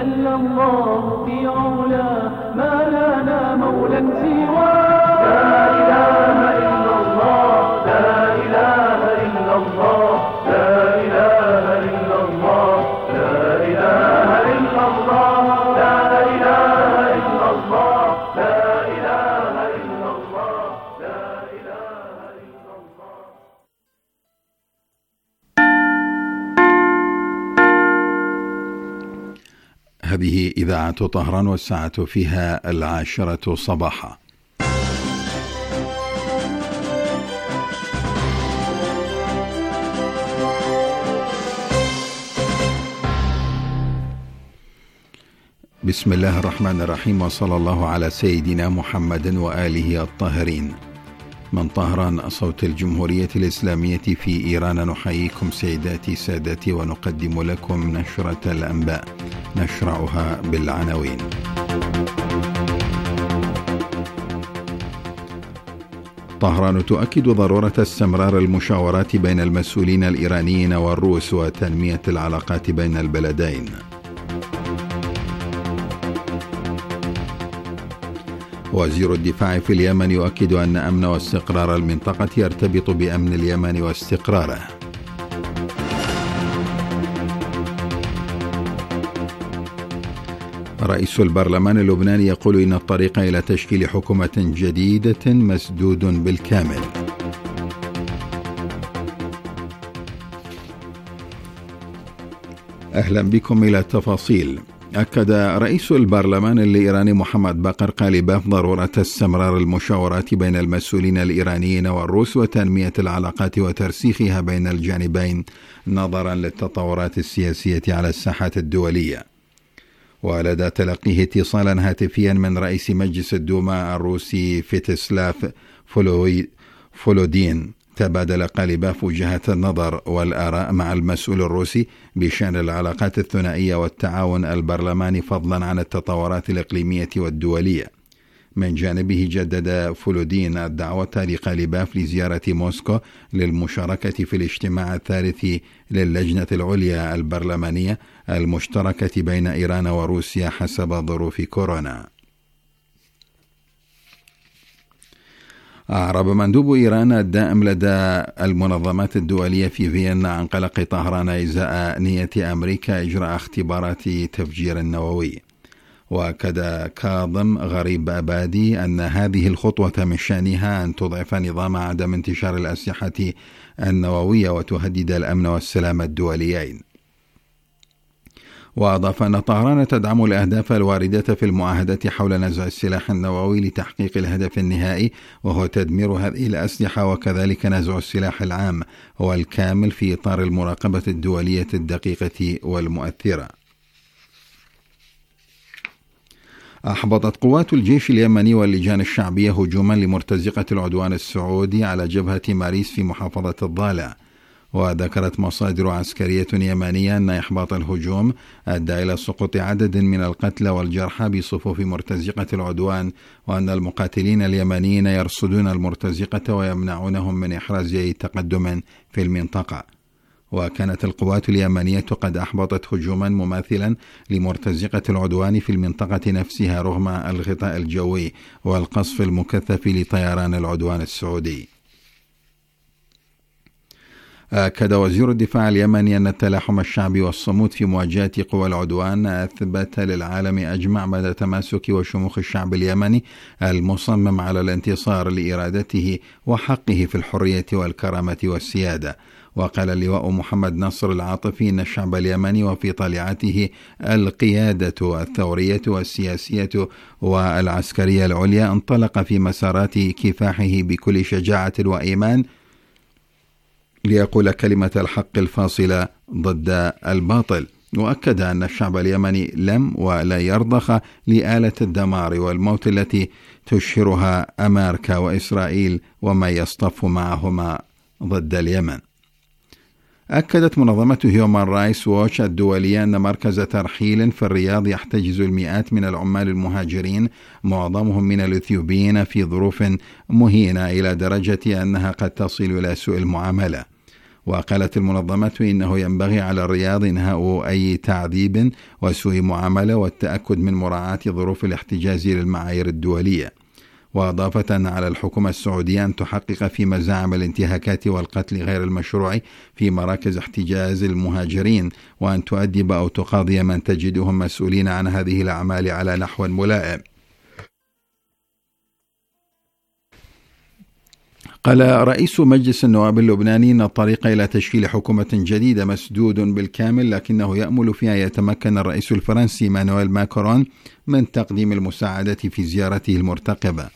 جل الله في علا ما لنا مولى سواه. لا إله إلا الله لا إله إلا الله لا إله إلا الله لا إله إلا الله لا إله إلا الله لا إله إلا الله لا إله إلا الله. هذه إذاعة طهران والساعة فيها 10 صباحا. بسم الله الرحمن الرحيم، وصلى الله على سيدنا محمد وآله الطاهرين. من طهران صوت الجمهورية الإسلامية في إيران نحييكم سيداتي سادتي ونقدم لكم نشرة الأنباء نشرعها بالعناوين. طهران تؤكد ضرورة استمرار المشاورات بين المسؤولين الإيرانيين والروس وتنمية العلاقات بين البلدين. وزير الدفاع في اليمن يؤكد أن أمن واستقرار المنطقة يرتبط بأمن اليمن واستقراره. رئيس البرلمان اللبناني يقول إن الطريق إلى تشكيل حكومة جديدة مسدود بالكامل. أهلا بكم إلى التفاصيل. أكد رئيس البرلمان الإيراني محمد باقر قالباف ضرورة استمرار المشاورات بين المسؤولين الإيرانيين والروس وتنمية العلاقات وترسيخها بين الجانبين نظرا للتطورات السياسية على الساحة الدولية. ولدى تلقيه اتصالا هاتفيا من رئيس مجلس الدوما الروسي فيتسلاف فولودين، تبادل قالباف وجهات النظر والآراء مع المسؤول الروسي بشأن العلاقات الثنائية والتعاون البرلماني فضلا عن التطورات الإقليمية والدولية. من جانبه جدد فولودين الدعوة لقالباف لزيارة موسكو للمشاركة في الاجتماع الثالث للجنة العليا البرلمانية المشتركة بين إيران وروسيا حسب ظروف كورونا. أعرب مندوب إيران الدائم لدى المنظمات الدولية في فيينا عن قلق طهران إزاء نية أمريكا إجراء اختبارات تفجير نووي. وأكد كاظم غريب أبادي أن هذه الخطوة من شأنها أن تضعف نظام عدم انتشار الأسلحة النووية وتهدد الأمن والسلام الدوليين. وأضاف أن طهران تدعم الأهداف الواردة في المعاهدة حول نزع السلاح النووي لتحقيق الهدف النهائي، وهو تدمير هذه الأسلحة وكذلك نزع السلاح العام والكامل في إطار المراقبة الدولية الدقيقة والمؤثرة. أحبطت قوات الجيش اليمني واللجان الشعبية هجوما لمرتزقة العدوان السعودي على جبهة ماريس في محافظة الضالع. وذكرت مصادر عسكرية يمنية أن إحباط الهجوم أدى إلى سقوط عدد من القتلى والجرحى بصفوف مرتزقة العدوان، وأن المقاتلين اليمنيين يرصدون المرتزقة ويمنعونهم من إحراز أي تقدم في المنطقة. وكانت القوات اليمنية قد أحبطت هجوما مماثلا لمرتزقة العدوان في المنطقة نفسها رغم الغطاء الجوي والقصف المكثف لطيران العدوان السعودي. أكد وزير الدفاع اليمني أن التلاحم الشعبي والصمود في مواجهة قوى العدوان أثبت للعالم أجمع مدى تماسك وشموخ الشعب اليمني المصمم على الانتصار لإرادته وحقه في الحرية والكرامة والسيادة. وقال اللواء محمد نصر العاطفي إن الشعب اليمني وفي طليعته القيادة الثورية والسياسية والعسكرية العليا انطلق في مسارات كفاحه بكل شجاعة وإيمان ليقول كلمة الحق الفاصلة ضد الباطل. وأكد أن الشعب اليمني لم ولا يرضخ لآلة الدمار والموت التي تشهرها أمريكا وإسرائيل وما يصطف معهما ضد اليمن. أكدت منظمة هيومان رايتس ووتش الدولية أن مركز ترحيل في الرياض يحتجز المئات من العمال المهاجرين معظمهم من الإثيوبيين في ظروف مهينة إلى درجة أنها قد تصل إلى سوء المعاملة. وقالت المنظمة إنه ينبغي على الرياض إنهاء أي تعذيب وسوء معاملة والتأكد من مراعاة ظروف الاحتجاز للمعايير الدولية. وأضافت أن على الحكومة السعودية أن تحقق في مزاعم الانتهاكات والقتل غير المشروع في مراكز احتجاز المهاجرين، وأن تؤدب أو تقاضي من تجدهم مسؤولين عن هذه الأعمال على نحو ملائم. قال رئيس مجلس النواب اللبناني إن الطريق إلى تشكيل حكومة جديدة مسدود بالكامل، لكنه يأمل فيها يتمكن الرئيس الفرنسي مانويل ماكرون من تقديم المساعدة في زيارته المرتقبة.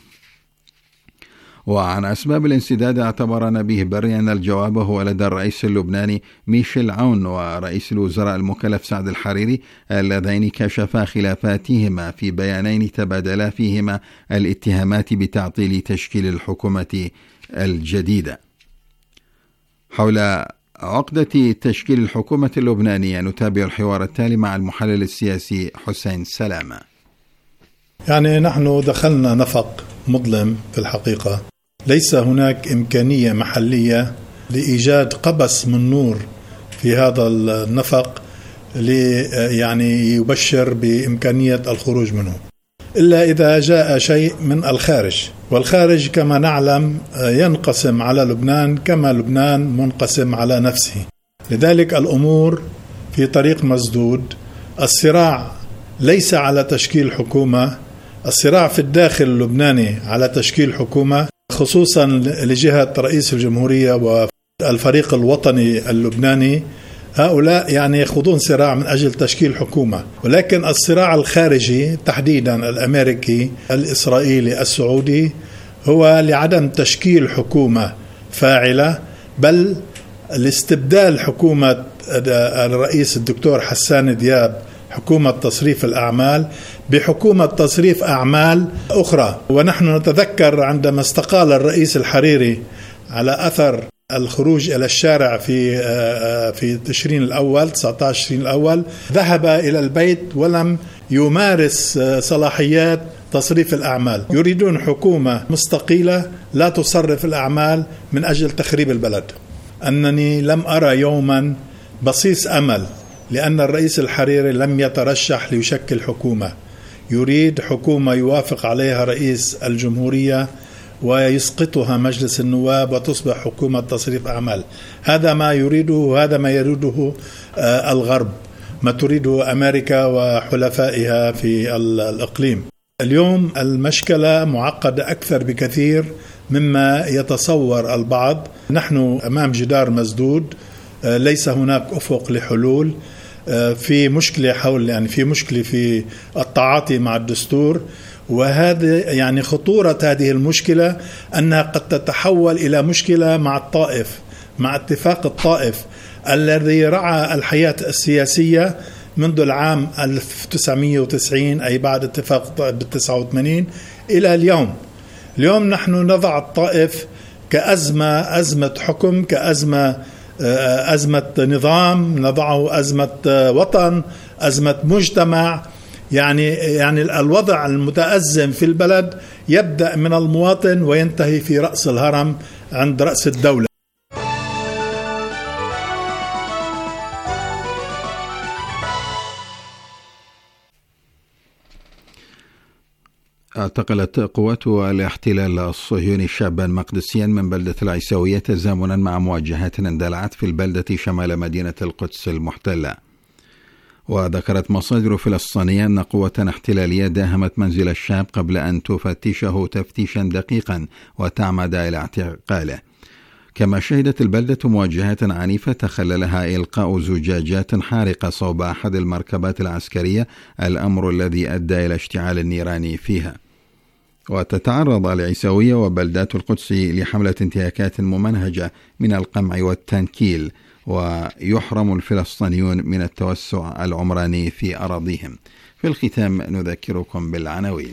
وعن أسباب الانسداد اعتبر نبيه بري أن الجواب هو لدى الرئيس اللبناني ميشيل عون ورئيس الوزراء المكلف سعد الحريري، اللذين كشفا خلافاتهما في بيانين تبادلا فيهما الاتهامات بتعطيل تشكيل الحكومة الجديدة. حول عقدة تشكيل الحكومة اللبنانية نتابع الحوار التالي مع المحلل السياسي حسين سلامة. يعني نحن دخلنا نفق مظلم في الحقيقة، ليس هناك إمكانية محلية لإيجاد قبس من نور في هذا النفق يعني يبشر بإمكانية الخروج منه، إلا إذا جاء شيء من الخارج، والخارج كما نعلم ينقسم على لبنان كما لبنان منقسم على نفسه. لذلك الأمور في طريق مسدود. الصراع ليس على تشكيل حكومة، الصراع في الداخل اللبناني على تشكيل حكومة، خصوصا لجهة رئيس الجمهورية والفريق الوطني اللبناني. هؤلاء يعني يخوضون صراع من أجل تشكيل حكومة، ولكن الصراع الخارجي تحديدا الأمريكي الإسرائيلي السعودي هو لعدم تشكيل حكومة فاعلة، بل لاستبدال حكومة الرئيس الدكتور حسان دياب حكومة تصريف الأعمال بحكومة تصريف أعمال أخرى. ونحن نتذكر عندما استقال الرئيس الحريري على أثر الخروج إلى الشارع في تشرين الأول 19 تشرين الأول، ذهب إلى البيت ولم يمارس صلاحيات تصريف الأعمال. يريدون حكومة مستقلة لا تصرف الأعمال من أجل تخريب البلد. أنني لم أرى يوما بصيص أمل، لأن الرئيس الحريري لم يترشح ليشكل حكومة، يريد حكومة يوافق عليها رئيس الجمهورية ويسقطها مجلس النواب وتصبح حكومة تصريف أعمال. هذا ما يريده، وهذا ما يريده الغرب، ما تريده أمريكا وحلفائها في الإقليم. اليوم المشكلة معقدة أكثر بكثير مما يتصور البعض. نحن أمام جدار مسدود، ليس هناك أفق لحلول. في مشكلة في مشكلة في التعاطي مع الدستور، وهذا يعني خطورة هذه المشكلة أنها قد تتحول إلى مشكلة مع الطائف، مع اتفاق الطائف الذي رعى الحياة السياسية منذ العام 1990، أي بعد اتفاق الطائف ب89 إلى اليوم. اليوم نحن نضع الطائف كأزمة حكم، أزمة نظام، نضعه أزمة وطن، أزمة مجتمع. يعني الوضع المتأزم في البلد يبدأ من المواطن وينتهي في رأس الهرم عند رأس الدولة. اعتقلت قوات الاحتلال الصهيوني شابا مقدسيا من بلدة العيساوية تزامنا مع مواجهات اندلعت في البلدة شمال مدينة القدس المحتلة. وذكرت مصادر فلسطينية أن قوة احتلالية داهمت منزل الشاب قبل أن تفتشه تفتيشا دقيقا وتعمد إلى اعتقاله. كما شهدت البلدة مواجهات عنيفة تخللها إلقاء زجاجات حارقة صوب أحد المركبات العسكرية، الأمر الذي أدى إلى اشتعال النيران فيها. وتتعرض العيساوية وبلدات القدس لحملة انتهاكات ممنهجة من القمع والتنكيل، ويحرم الفلسطينيون من التوسع العمراني في أراضيهم. في الختام نذكركم بالعناوين.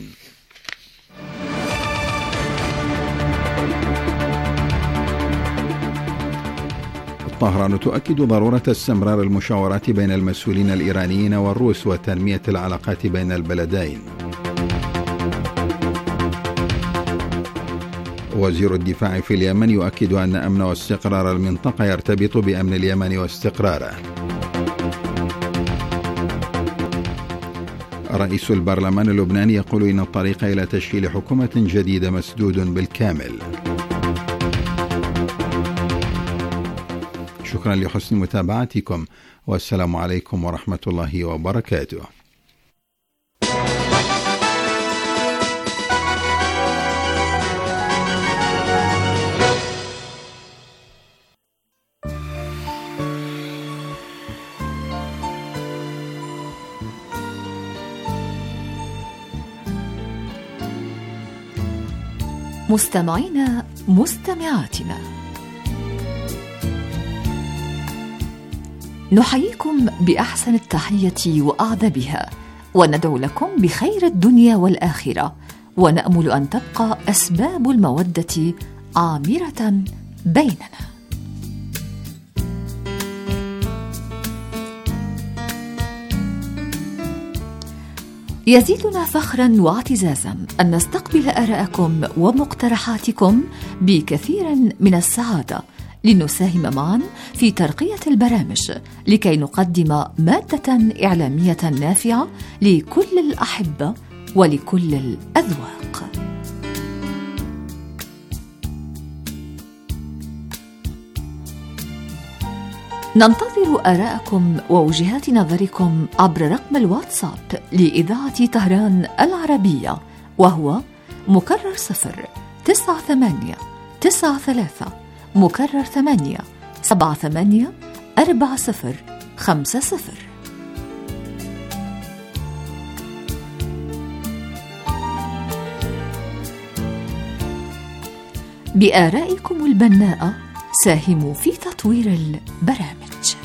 طهران تؤكد ضرورة استمرار المشاورات بين المسؤولين الإيرانيين والروس وتنمية العلاقات بين البلدين. وزير الدفاع في اليمن يؤكد أن أمن واستقرار المنطقة يرتبط بأمن اليمن واستقراره. رئيس البرلمان اللبناني يقول إن الطريق إلى تشكيل حكومة جديدة مسدود بالكامل. شكرا لحسن متابعتكم، والسلام عليكم ورحمة الله وبركاته. مستمعينا مستمعاتنا، نحييكم بأحسن التحية وأعذبها، وندعو لكم بخير الدنيا والآخرة، ونأمل أن تبقى أسباب المودة عامرة بيننا. يزيدنا فخرا واعتزازا أن نستقبل آراءكم ومقترحاتكم بكثير من السعادة، لنساهم معا في ترقية البرامج لكي نقدم مادة إعلامية نافعة لكل الأحبة ولكل الأذواق. ننتظر آراءكم ووجهات نظركم عبر رقم الواتساب لإذاعة طهران العربية، وهو مكرر 09893 مكرر 8784050. بآرائكم البناءة ساهموا في تطوير البرامج.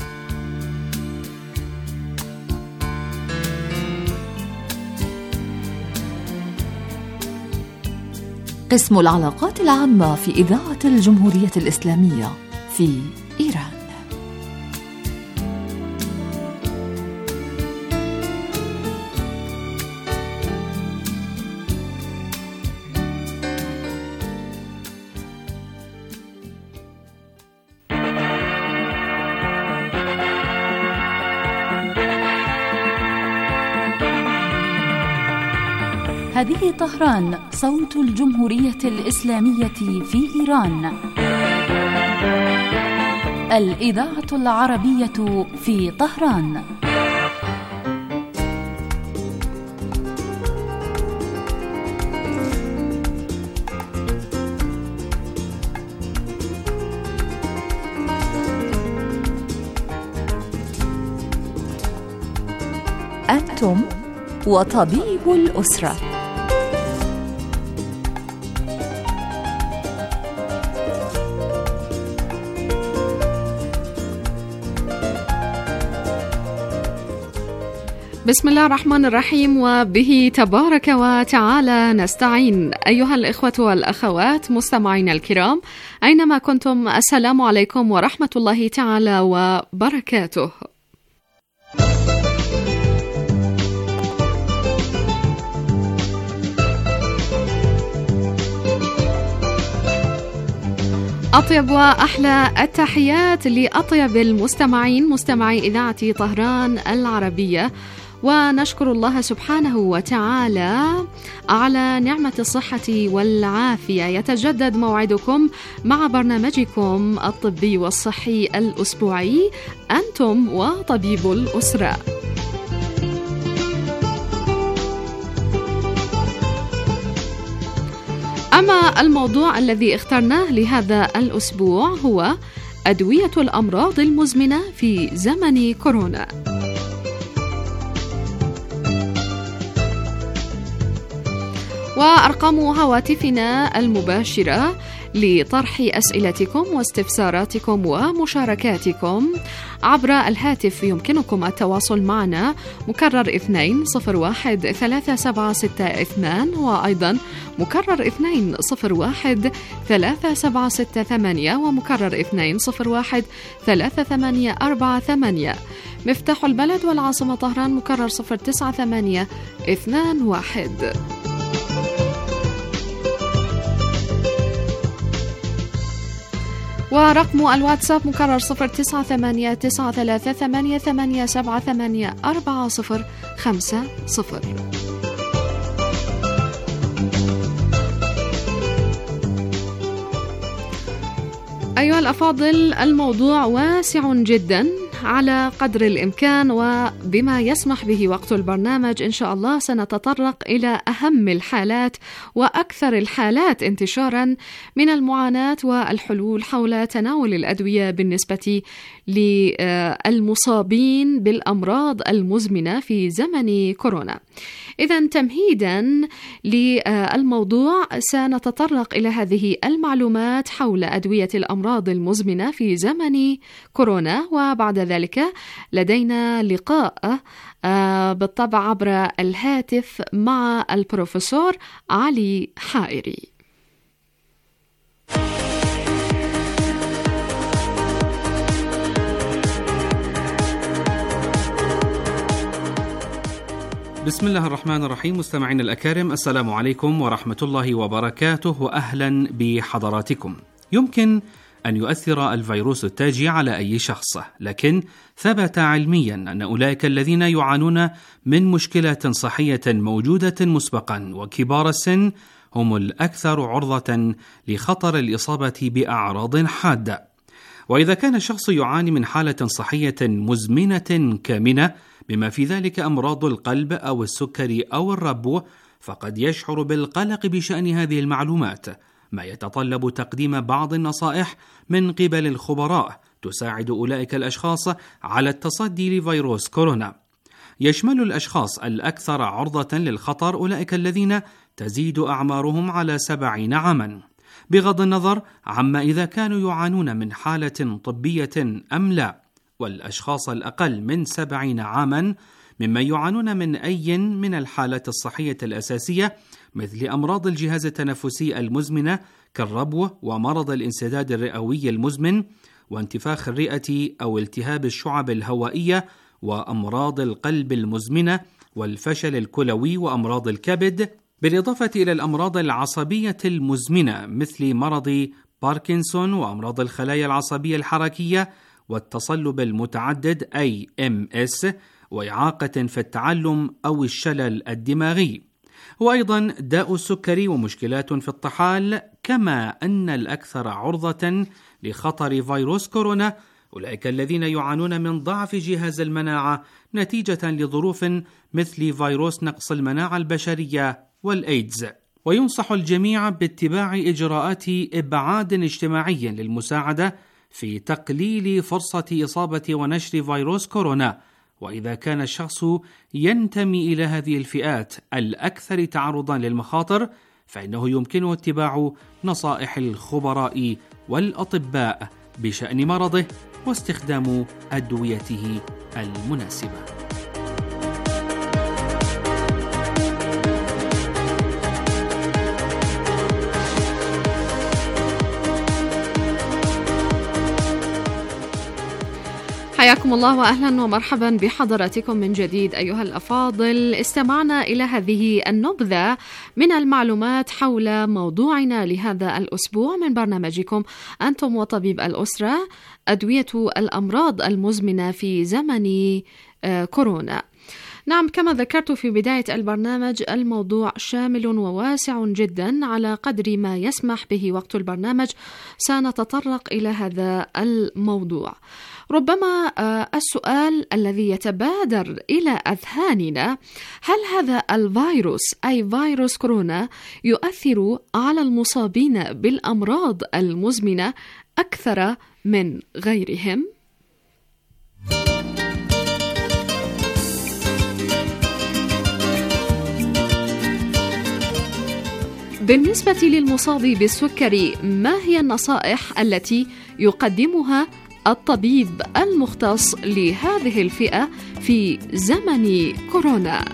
قسم العلاقات العامة في إذاعة الجمهورية الإسلامية في إيران. هذه طهران، صوت الجمهورية الإسلامية في إيران، الإذاعة العربية في طهران. أنتم وطبيب الأسرة. بسم الله الرحمن الرحيم، وبه تبارك وتعالى نستعين. أيها الإخوة والأخوات مستمعينا الكرام أينما كنتم، السلام عليكم ورحمة الله تعالى وبركاته. أطيب وأحلى التحيات لأطيب المستمعين، مستمعي إذاعة طهران العربية، ونشكر الله سبحانه وتعالى على نعمة الصحة والعافية. يتجدد موعدكم مع برنامجكم الطبي والصحي الأسبوعي، أنتم وطبيب الأسرة. أما الموضوع الذي اخترناه لهذا الأسبوع هو أدوية الأمراض المزمنة في زمن كورونا. وأرقام هواتفنا المباشرة لطرح أسئلتكم واستفساراتكم ومشاركاتكم عبر الهاتف. يمكنكم التواصل معنا مكرر 2013762، وأيضا مكرر 2013768، ومكرر 2013848. مفتاح البلد والعاصمة طهران مكرر 09821. ورقم الواتساب مكرر 098988784050. أيها الأفاضل، الموضوع واسع جدا على قدر الإمكان، وبما يسمح به وقت البرنامج إن شاء الله سنتطرق إلى أهم الحالات وأكثر الحالات انتشارا من المعاناة والحلول حول تناول الأدوية بالنسبة للمصابين بالأمراض المزمنة في زمن كورونا. إذن تمهيدا للموضوع سنتطرق إلى هذه المعلومات حول أدوية الأمراض المزمنة في زمن كورونا، وبعد ذلك لدينا لقاء بالطبع عبر الهاتف مع البروفيسور علي حائري. بسم الله الرحمن الرحيم. مستمعينا الأكارم، السلام عليكم ورحمة الله وبركاته، وأهلا بحضراتكم. يمكن أن يؤثر الفيروس التاجي على أي شخص، لكن ثبت علميا أن أولئك الذين يعانون من مشكلة صحية موجودة مسبقا وكبار السن هم الأكثر عرضة لخطر الإصابة بأعراض حادة. وإذا كان الشخص يعاني من حالة صحية مزمنة كامنة بما في ذلك أمراض القلب أو السكري أو الربو، فقد يشعر بالقلق بشأن هذه المعلومات، ما يتطلب تقديم بعض النصائح من قبل الخبراء تساعد أولئك الأشخاص على التصدي لفيروس كورونا. يشمل الأشخاص الأكثر عرضة للخطر أولئك الذين تزيد أعمارهم على 70 عاما، بغض النظر عما إذا كانوا يعانون من حالة طبية أم لا، والأشخاص الأقل من 70 عاما ممن يعانون من أي من الحالات الصحية الأساسية مثل أمراض الجهاز التنفسي المزمنة كالربو ومرض الانسداد الرئوي المزمن وانتفاخ الرئة أو التهاب الشعب الهوائية وأمراض القلب المزمنة والفشل الكلوي وأمراض الكبد، بالإضافة إلى الأمراض العصبية المزمنة مثل مرض باركنسون وأمراض الخلايا العصبية الحركية والتصلب المتعدد AMS وإعاقة في التعلم أو الشلل الدماغي، وأيضا داء السكري ومشكلات في الطحال، كما أن الأكثر عرضة لخطر فيروس كورونا أولئك الذين يعانون من ضعف جهاز المناعة نتيجة لظروف مثل فيروس نقص المناعة البشرية والإيدز. وينصح الجميع باتباع إجراءات إبعاد اجتماعي للمساعدة في تقليل فرصة إصابة ونشر فيروس كورونا. وإذا كان الشخص ينتمي إلى هذه الفئات الأكثر تعرضا للمخاطر، فإنه يمكنه اتباع نصائح الخبراء والأطباء بشأن مرضه واستخدام أدويته المناسبة. حياكم الله وأهلا ومرحبا بحضراتكم من جديد أيها الأفاضل. استمعنا إلى هذه النبذة من المعلومات حول موضوعنا لهذا الأسبوع من برنامجكم أنتم وطبيب الأسرة، أدوية الأمراض المزمنة في زمن كورونا. نعم، كما ذكرت في بداية البرنامج الموضوع شامل وواسع جدا، على قدر ما يسمح به وقت البرنامج سنتطرق إلى هذا الموضوع. ربما السؤال الذي يتبادر إلى أذهاننا: هل هذا الفيروس أي فيروس كورونا يؤثر على المصابين بالأمراض المزمنة أكثر من غيرهم؟ بالنسبة للمصاب بالسكري، ما هي النصائح التي يقدمها الطبيب المختص لهذه الفئة في زمن كورونا؟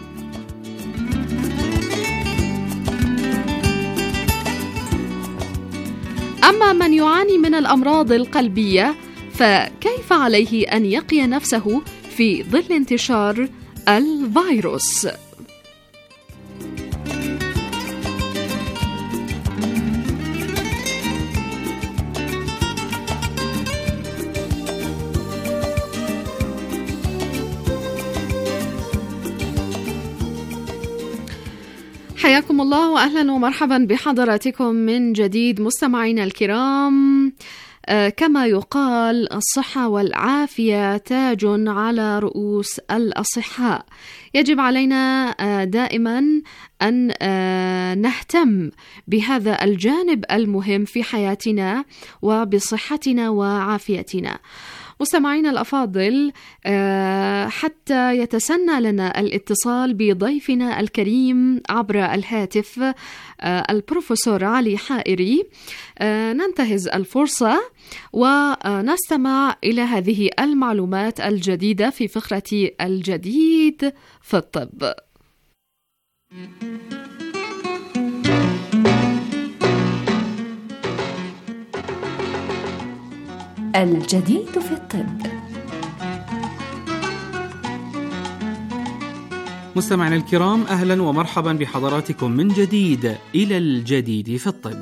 أما من يعاني من الأمراض القلبية فكيف عليه أن يقي نفسه في ظل انتشار الفيروس؟ حياكم الله وأهلا ومرحبا بحضراتكم من جديد مستمعينا الكرام. كما يقال الصحة والعافية تاج على رؤوس الأصحاء. يجب علينا دائما أن نهتم بهذا الجانب المهم في حياتنا وبصحتنا وعافيتنا. مستمعينا الأفاضل، حتى يتسنى لنا الاتصال بضيفنا الكريم عبر الهاتف البروفيسور علي حائري، ننتهز الفرصة ونستمع إلى هذه المعلومات الجديدة في فقرة الجديد في الطب. الجديد في الطب. مستمعينا الكرام، أهلا ومرحبا بحضراتكم من جديد إلى الجديد في الطب.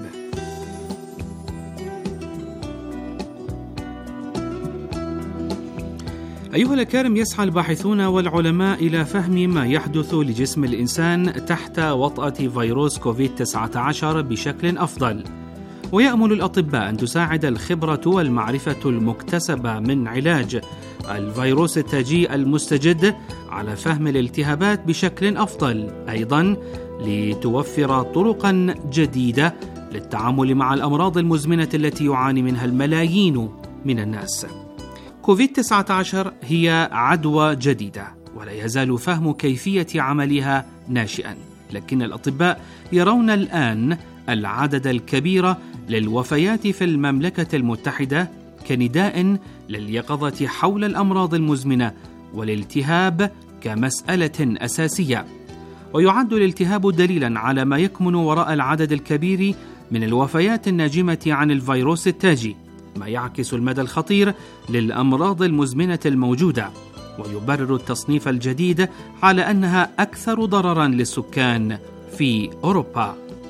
أيها الأكارم، يسعى الباحثون والعلماء إلى فهم ما يحدث لجسم الإنسان تحت وطأة فيروس كوفيد-19 بشكل أفضل، ويأمل الأطباء أن تساعد الخبرة والمعرفة المكتسبة من علاج الفيروس التاجي المستجد على فهم الالتهابات بشكل أفضل، أيضا لتوفر طرقا جديدة للتعامل مع الأمراض المزمنة التي يعاني منها الملايين من الناس. كوفيد-19 هي عدوى جديدة ولا يزال فهم كيفية عملها ناشئا، لكن الأطباء يرون الآن العدد الكبير للوفيات في المملكة المتحدة كنداء لليقظة حول الأمراض المزمنة والالتهاب كمسألة أساسية. ويعد الالتهاب دليلا على ما يكمن وراء العدد الكبير من الوفيات الناجمة عن الفيروس التاجي، ما يعكس المدى الخطير للأمراض المزمنة الموجودة، ويبرر التصنيف الجديد على أنها أكثر ضررا للسكان في أوروبا.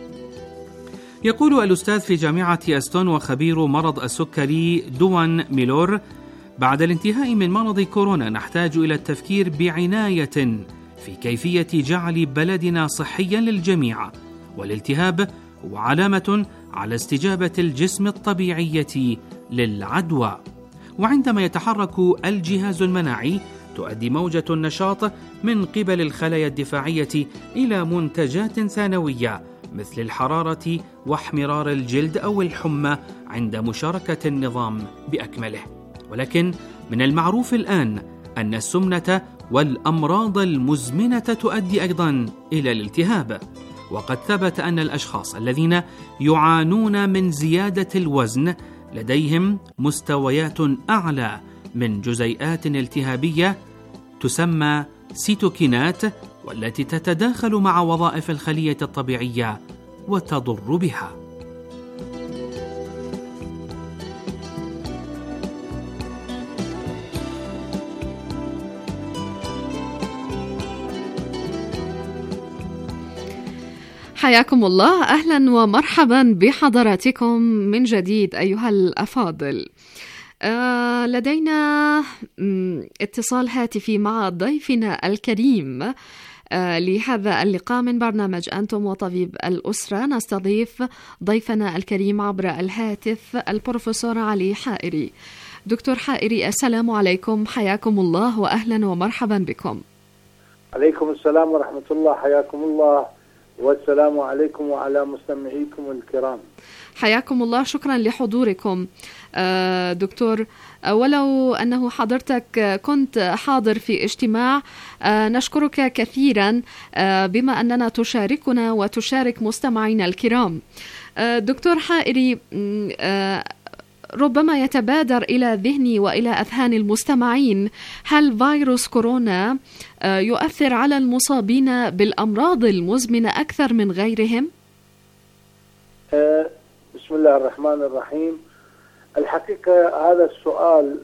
يقول الأستاذ في جامعة أستون وخبير مرض السكري دوان ميلور: بعد الانتهاء من مرض كورونا نحتاج إلى التفكير بعناية في كيفية جعل بلدنا صحيا للجميع، والالتهاب هو علامة على استجابة الجسم الطبيعية للعدوى. وعندما يتحرك الجهاز المناعي تؤدي موجة النشاط من قبل الخلايا الدفاعية إلى منتجات ثانوية مثل الحرارة واحمرار الجلد أو الحمى عند مشاركة النظام بأكمله. ولكن من المعروف الآن أن السمنة والأمراض المزمنة تؤدي أيضا إلى الالتهاب، وقد ثبت أن الأشخاص الذين يعانون من زيادة الوزن لديهم مستويات أعلى من جزيئات التهابية تسمى سيتوكينات، والتي تتداخل مع وظائف الخلية الطبيعية وتضر بها. حياكم الله، أهلا ومرحبا بحضراتكم من جديد أيها الأفاضل. لدينا اتصال هاتفي مع ضيفنا الكريم لهذا اللقاء من برنامج أنتم وطبيب الأسرة. نستضيف ضيفنا الكريم عبر الهاتف البروفيسور علي حائري. دكتور حائري، السلام عليكم، حياكم الله وأهلا ومرحبا بكم. عليكم السلام ورحمة الله، حياكم الله والسلام عليكم وعلى مستمعيكم الكرام. حياكم الله، شكرا لحضوركم. دكتور، ولو أنه حضرتك كنت حاضر في اجتماع، نشكرك كثيرا بما أننا تشاركنا وتشارك مستمعينا الكرام. دكتور حائري، ربما يتبادر إلى ذهني وإلى أذهان المستمعين، هل فيروس كورونا يؤثر على المصابين بالأمراض المزمنة أكثر من غيرهم؟ بسم الله الرحمن الرحيم. الحقيقة هذا السؤال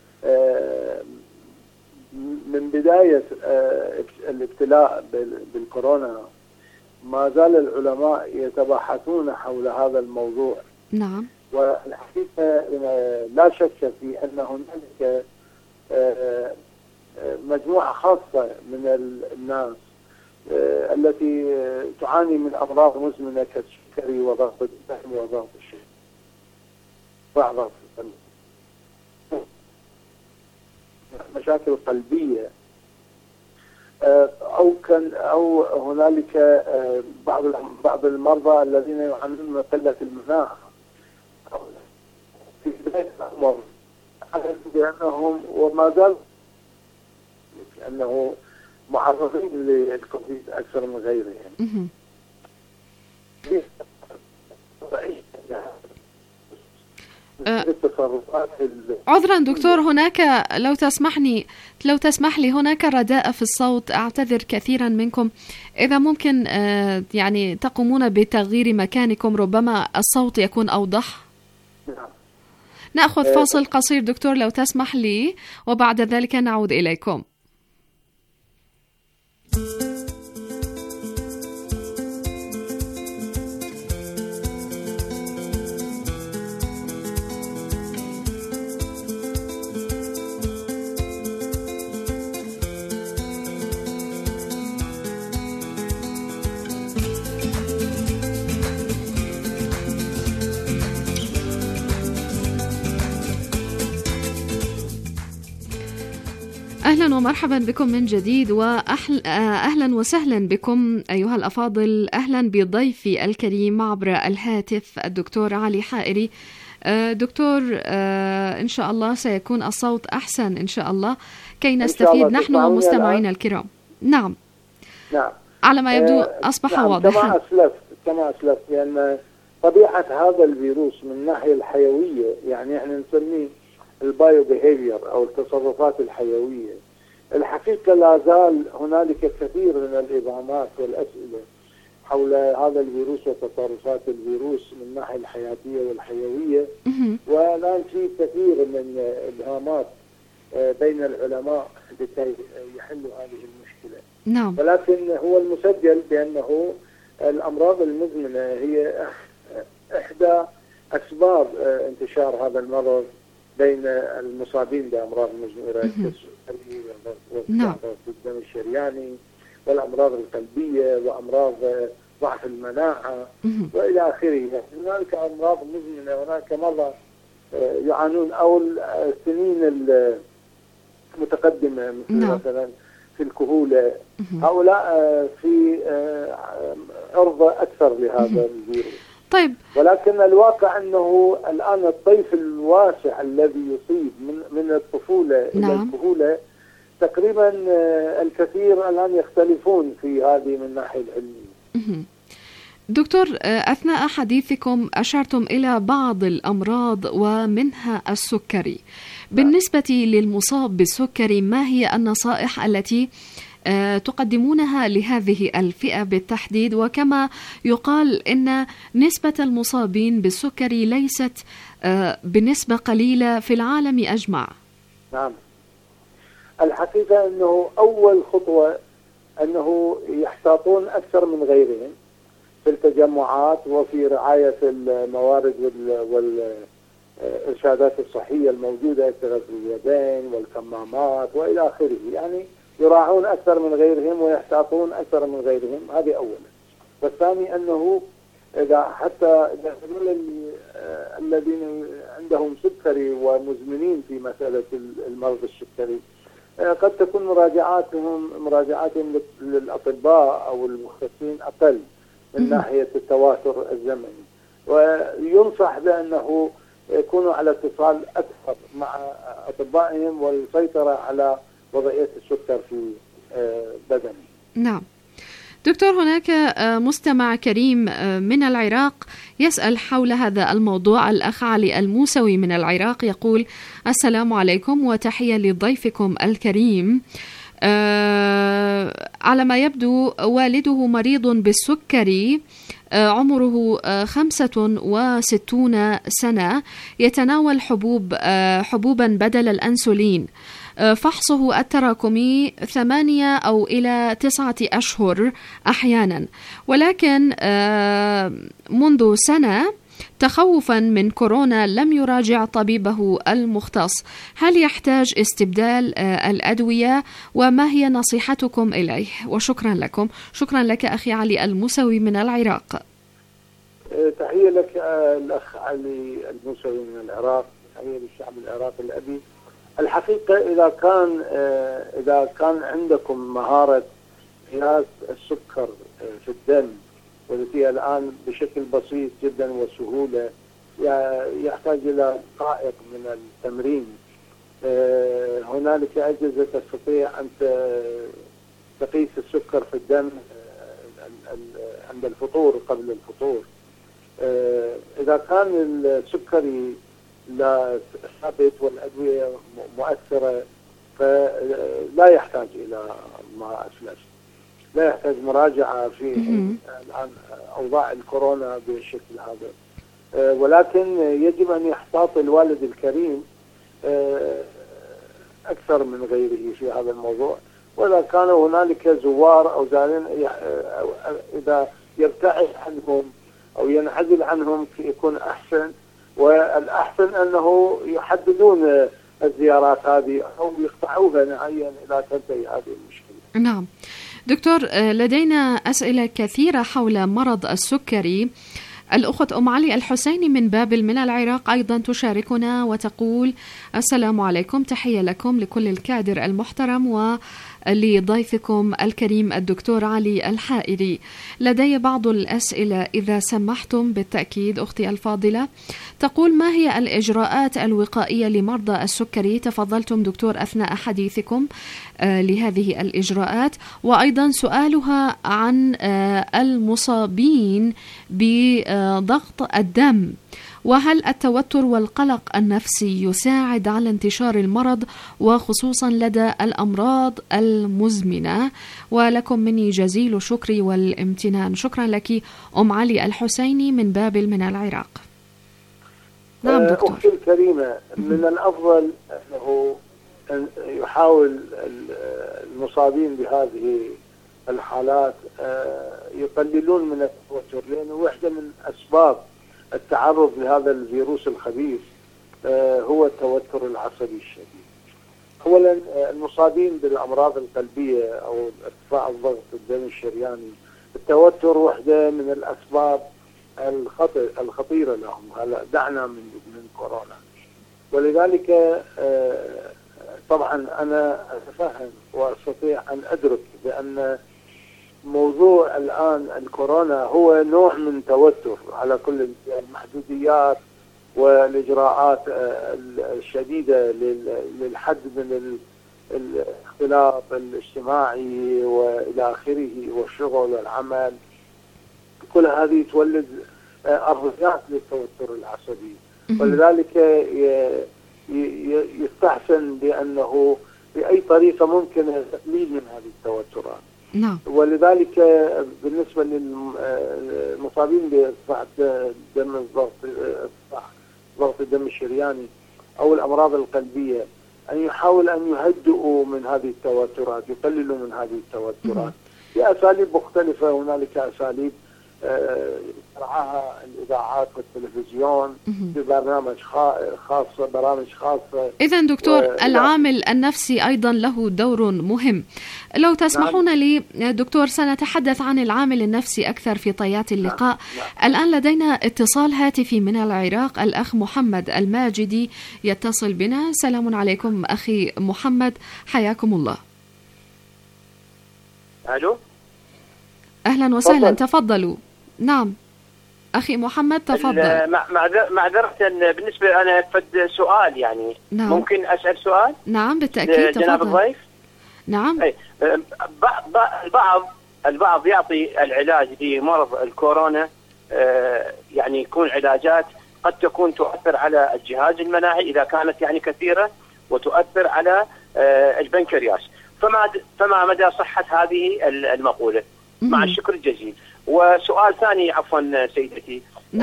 من بداية الابتلاء بالكورونا ما زال العلماء يتباحثون حول هذا الموضوع. نعم. والحقيقة لا شك في أن هناك مجموعة خاصة من الناس التي تعاني من أمراض مزمنة كالسكري وضغط الدم وضغط الشوكة وضغط القلب، مشاكل قلبية، أو هنالك بعض المرضى الذين يعانون من قلة المناعة في بداية الأمر، بأنهم وما زال لأنه معرضين للكوفيد أكثر من غيرهم. عذرا دكتور، هناك لو تسمح لي هناك رداء في الصوت، أعتذر كثيرا منكم. إذا ممكن يعني تقومون بتغيير مكانكم، ربما الصوت يكون أوضح. نأخذ فاصل قصير دكتور لو تسمح لي، وبعد ذلك نعود إليكم. أهلا ومرحبا بكم من جديد، وأهلا وسهلا بكم أيها الأفاضل. أهلا بضيفي الكريم عبر الهاتف الدكتور علي حائري. دكتور، إن شاء الله سيكون الصوت أحسن إن شاء الله كي نستفيد نحن ومستمعينا الكرام. نعم على ما يبدو أصبح واضحا. كما أسلفت لأن طبيعة هذا الفيروس من الناحية الحيوية، يعني احنا نسميه البايو بيهيفير أو التصرفات الحيوية، الحقيقة لا زال هنالك كثير من الإبهامات والأسئلة حول هذا الفيروس وتصرفات الفيروس من الناحية الحياتية والحيوية، والآن في كثير من الإبهامات بين العلماء لكي يحلوا هذه المشكلة. نعم. ولكن هو المسجل بأنه الأمراض المزمنة هي إحدى أسباب انتشار هذا المرض بين المصابين بأمراض مزمنة كالسكري وضغط الدم الشرياني والأمراض القلبية وأمراض ضعف المناعة وإلى آخره. هناك أمراض مزمنة، هناك مرضى يعانون أو السنين المتقدمة مثل مثلا في الكهولة، هؤلاء في عرضة أكثر لهذا الفيروس. طيب. ولكن الواقع أنه الآن الطيف الواسع الذي يصيب من الطفولة إلى الكهولة تقريبا الكثير الآن يختلفون في هذه من الناحية العلمية. دكتور، أثناء حديثكم أشرتم إلى بعض الأمراض ومنها السكري. بالنسبة للمصاب بالسكري، ما هي النصائح التي تقدمونها لهذه الفئة بالتحديد؟ وكما يقال إن نسبة المصابين بالسكري ليست بنسبة قليلة في العالم أجمع. نعم، الحقيقة أنه أول خطوة أنه يحتاطون أكثر من غيرهم في التجمعات وفي رعاية الموارد والإرشادات الصحية الموجودة كغسل اليدين والكمامات وإلى آخره، يعني يراعون أكثر من غيرهم ويحتاطون أكثر من غيرهم. هذه أولا. والثاني أنه إذا حتى الذين عندهم سكري ومزمنين في مسألة المرض السكري قد تكون مراجعاتهم للأطباء أو المختصين أقل من ناحية التواتر الزمني، وينصح بأنه يكونوا على اتصال أكثر مع أطبائهم والسيطرة على وضعية السكر في بدنه. نعم. دكتور، هناك مستمع كريم من العراق يسأل حول هذا الموضوع. الأخ علي الموسوي من العراق يقول: السلام عليكم وتحية لضيفكم الكريم. على ما يبدو والده مريض بالسكري، عمره 65 سنة، يتناول حبوبا بدل الأنسولين. فحصه التراكمي 8 أو إلى 9 أشهر أحيانا، ولكن منذ سنة تخوفا من كورونا لم يراجع طبيبه المختص، هل يحتاج استبدال الأدوية وما هي نصيحتكم إليه؟ وشكرا لكم. شكرا لك أخي علي الموسوي من العراق. تحية لك الأخ علي الموسوي من العراق، تحية للشعب العراقي الأبي. الحقيقة إذا كان عندكم مهارة قياس السكر في الدم والتي الآن بشكل بسيط جدا وسهولة، يحتاج إلى دقائق من التمرين. هنالك أجهزة تستطيع أن تقيس السكر في الدم عند الفطور قبل الفطور. إذا كان السكري لا ثابت والأدوية مؤثرة فلا يحتاج إلى ما أسلفت، لا يحتاج مراجعة في الآن أوضاع الكورونا بالشكل هذا. ولكن يجب أن يحتاط الوالد الكريم أكثر من غيره في هذا الموضوع. وإذا كان هنالك زوار أو زائرين إذا يبتعد عنهم أو ينعزل عنهم يكون أحسن، والأحسن أنه يحددون الزيارات هذه أو يقطعوها نهائيا إلى تنتهي هذه المشكلة. نعم دكتور، لدينا أسئلة كثيرة حول مرض السكري. الأخت أم علي الحسيني من بابل من العراق أيضا تشاركنا وتقول: السلام عليكم، تحية لكم لكل الكادر المحترم ولضيفكم الكريم الدكتور علي الحائري. لدي بعض الأسئلة إذا سمحتم بالتأكيد. أختي الفاضلة تقول: ما هي الإجراءات الوقائية لمرضى السكري؟ تفضلتم دكتور أثناء حديثكم لهذه الإجراءات. وأيضا سؤالها عن المصابين بضغط الدم، وهل التوتر والقلق النفسي يساعد على انتشار المرض وخصوصا لدى الأمراض المزمنة؟ ولكم مني جزيل الشكر والامتنان. شكرا لك أم علي الحسيني من بابل من العراق. نعم دكتور. أختي الكريمة، من الأفضل أنه يحاول المصابين بهذه الحالات يقللون من التوتر، لأنه واحدة من أسباب التعرض لهذا الفيروس الخبيث هو التوتر العصبي الشديد. أولا المصابين بالأمراض القلبية أو ارتفاع الضغط الدم الشرياني، التوتر واحدة من الأسباب الخطيرة لهم. هلا دعنا من كورونا، ولذلك طبعا أنا أتفهم وأستطيع أن أدرك بأن موضوع الآن الكورونا هو نوع من توتر على كل المحدوديات والإجراءات الشديدة للحد من الاختلاط الاجتماعي وإلى آخره والشغل والعمل. كل هذه تولد أرضيات للتوتر العصبي، ولذلك يستحسن بأنه بأي طريقة ممكن التقليل من هذه التوترات. نعم. ولذلك بالنسبة للمصابين بارتفاع دم ضغط الدم الشرياني أو الأمراض القلبية أن يحاول أن يهدئوا من هذه التوترات، يقللوا من هذه التوترات بأساليب مختلفة. هنالك أساليب ترعاها الإذاعات والتلفزيون ببرنامج برامج خاصة. إذن دكتور العامل النفسي أيضا له دور مهم. لو تسمحون لي دكتور سنتحدث عن العامل النفسي أكثر في طيات اللقاء. الآن لدينا اتصال هاتفي من العراق، الأخ محمد الماجدي يتصل بنا. سلام عليكم أخي محمد، حياكم الله. ألو، أهلا وسهلا، تفضلوا. نعم أخي محمد تفضل. معذرة بالنسبة أنا فد سؤال يعني. نعم. ممكن أسأل سؤال؟ نعم بالتأكيد تفضل. جناب الضيف. نعم. البعض يعطي العلاج لمرض الكورونا يعني يكون علاجات قد تكون تؤثر على الجهاز المناعي إذا كانت يعني كثيرة، وتؤثر على البنكرياس. فما مدى صحة هذه المقولة؟ مع الشكر الجزيل. وسؤال ثاني عفوا سيدتي.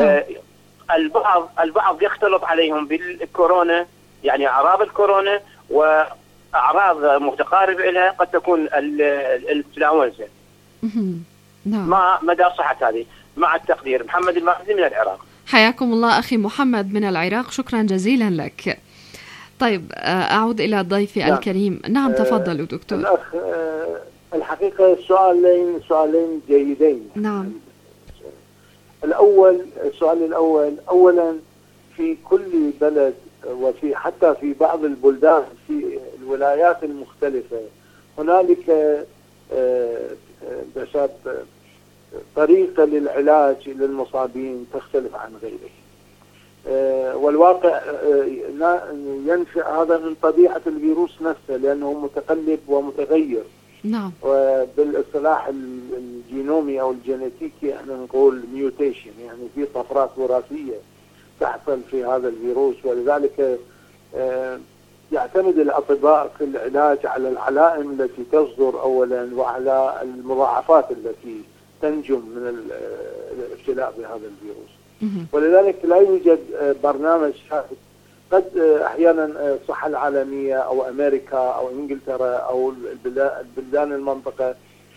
البعض يختلط عليهم بالكورونا، يعني أعراض الكورونا وأعراض متقاربة لها قد تكون الإنفلونزا. ما مدى صحة هذه؟ مع التقدير، محمد المعزي من العراق. حياكم الله أخي محمد من العراق، شكرا جزيلا لك. طيب أعود إلى ضيفي الكريم. نعم تفضلوا دكتور. الأخ الحقيقة سؤالين جيدين. نعم. السؤال الأول، أولا في كل بلد وفي حتى في بعض البلدان في الولايات المختلفة هنالك طريقة للعلاج للمصابين تختلف عن غيره، والواقع ينشأ هذا من طبيعة الفيروس نفسه لأنه متقلب ومتغير. نعم. وبالاصطلاح الجينومي أو الجينيتيكي احنا نقول ميوتيشن، يعني في طفرات وراثية تحصل في هذا الفيروس، ولذلك يعتمد الأطباء في العلاج على العلائم التي تصدر أولا وعلى المضاعفات التي تنجم من الابتلاء بهذا الفيروس. ولذلك لا يوجد برنامج ثابت. قد أحيانا الصحة العالمية أو أمريكا أو إنجلترا أو البلدان المنطقة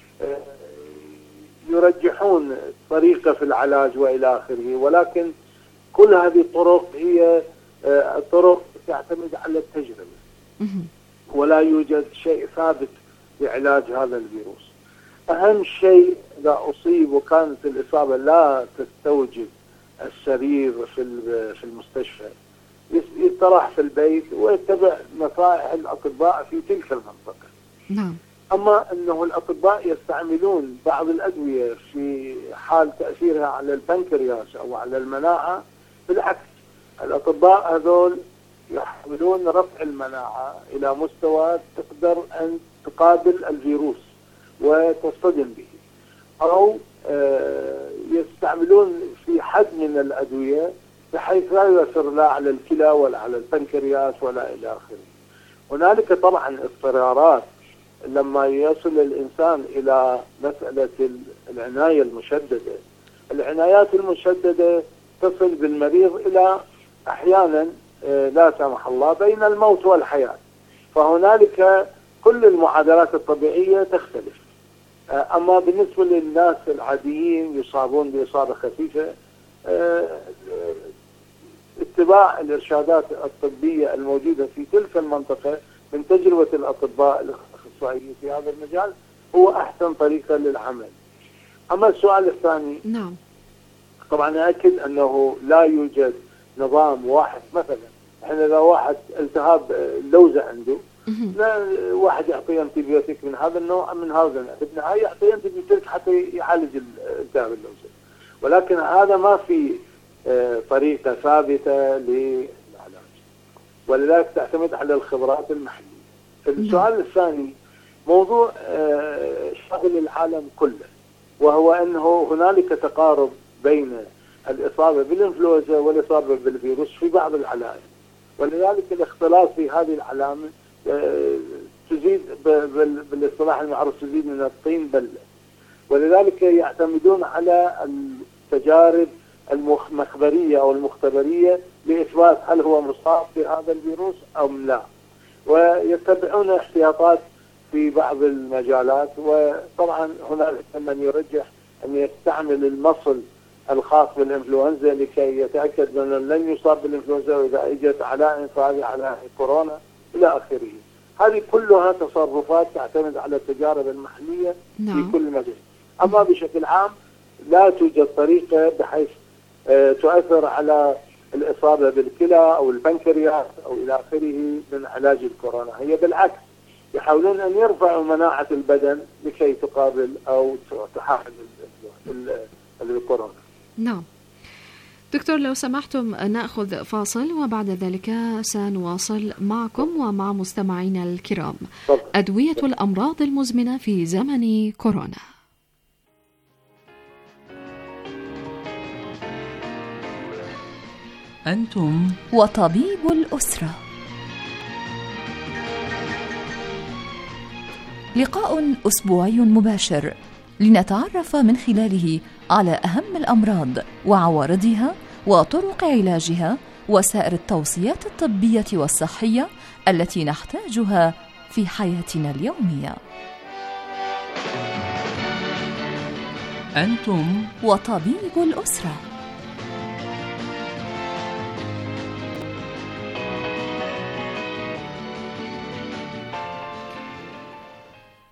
يرجحون طريقة في العلاج وإلى آخره، ولكن كل هذه الطرق هي طرق تعتمد على التجربة، ولا يوجد شيء ثابت لعلاج هذا الفيروس. أهم شيء إذا أصيب وكانت الإصابة لا تستوجب السرير في المستشفى يستراح في البيت ويتبع نصائح الأطباء في تلك المنطقة. نعم. أما أنه الأطباء يستعملون بعض الأدوية في حال تأثيرها على البنكرياس أو على المناعة، بالعكس الأطباء هذول يحاولون رفع المناعة إلى مستوى تقدر أن تقابل الفيروس وتصطدم به، أو يستعملون في حد من الأدوية بحيث لا يؤثر لا على الكلى ولا على البنكرياس ولا إلى آخره. هنالك طبعا اضطرارات لما يصل الإنسان إلى مسألة العناية المشددة. العنايات المشددة تصل بالمريض إلى أحيانا لا سمح الله بين الموت والحياة، فهنالك كل المعادلات الطبيعية تختلف. أما بالنسبة للناس العاديين يصابون بإصابة خفيفة، اتباع الإرشادات الطبية الموجودة في تلك المنطقة من تجربة الأطباء الأخصائيين في هذا المجال هو أحسن طريقة للعمل. أما السؤال الثاني، نعم، طبعا أكد أنه لا يوجد نظام واحد. مثلا احنا إذا واحد التهاب اللوزة عنده، لا واحد يعطيه انتبيوتيك من هذا النوع من هذا النوع، في النهاية يعطيه انتبيوتيك حتى يعالج التهاب اللوزة، ولكن هذا ما في طريقة ثابتة للعلاج، ولذلك تعتمد على الخبرات المحلية. السؤال الثاني موضوع شاغل العالم كله، وهو أنه هنالك تقارب بين الإصابة بالإنفلونزا والإصابة بالفيروس في بعض العلائم، ولذلك الاختلاط في هذه العلامة تزيد بالاصطلاح المعروف تزيد من الطين بلة، ولذلك يعتمدون على التجارب المخبرية أو المختبرية لإثبات هل هو مصاب بهذا الفيروس أو لا، ويتبعون احتياطات في بعض المجالات. وطبعا هنالك من يرجح أن يستعمل المصل الخاص بالإنفلونزا لكي يتأكد من أن لن يصاب بالإنفلونزا، وإذا اجت علائم فهذه علائم كورونا إلى آخره. هذه كلها تصرفات تعتمد على التجارب المحلية في كل مجال. أما بشكل عام لا توجد طريقة بحيث تؤثر على الإصابة بالكلى أو البنكرياس أو إلى آخره من علاج الكورونا. هي بالعكس يحاولون أن يرفعوا مناعة البدن لكي تقابل أو تحارب الكورونا. نعم دكتور، لو سمحتم نأخذ فاصل وبعد ذلك سنواصل معكم ومع مستمعينا الكرام. أدوية الأمراض المزمنة في زمن كورونا. أنتم وطبيب الأسرة. لقاء أسبوعي مباشر لنتعرف من خلاله على أهم الأمراض وعوارضها وطرق علاجها وسائر التوصيات الطبية والصحية التي نحتاجها في حياتنا اليومية. أنتم وطبيب الأسرة.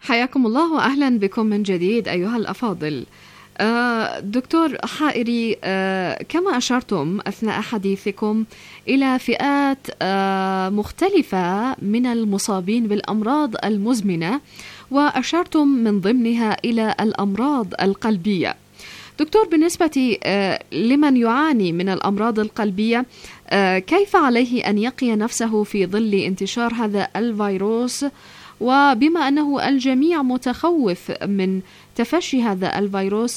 حياكم الله وأهلا بكم من جديد أيها الأفاضل. دكتور حائري، كما أشرتم أثناء حديثكم إلى فئات مختلفة من المصابين بالأمراض المزمنة، وأشرتم من ضمنها إلى الأمراض القلبية. دكتور، بالنسبة لمن يعاني من الأمراض القلبية، كيف عليه أن يقي نفسه في ظل انتشار هذا الفيروس، وبما أنه الجميع متخوف من تفشي هذا الفيروس؟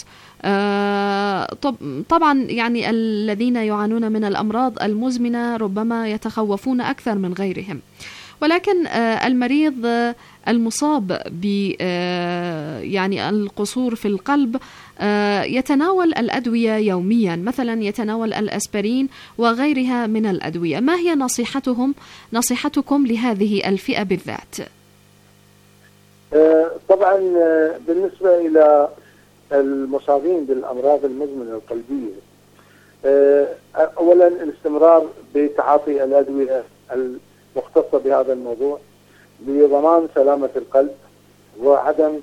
طبعا يعني الذين يعانون من الأمراض المزمنة ربما يتخوفون أكثر من غيرهم، ولكن المريض المصاب ب يعني القصور في القلب يتناول الأدوية يوميا، مثلا يتناول الأسبرين وغيرها من الأدوية. ما هي نصيحتكم لهذه الفئة بالذات؟ طبعا بالنسبة إلى المصابين بالأمراض المزمنة القلبية، أولا الاستمرار بتعاطي الأدوية المختصة بهذا الموضوع لضمان سلامة القلب، وعدم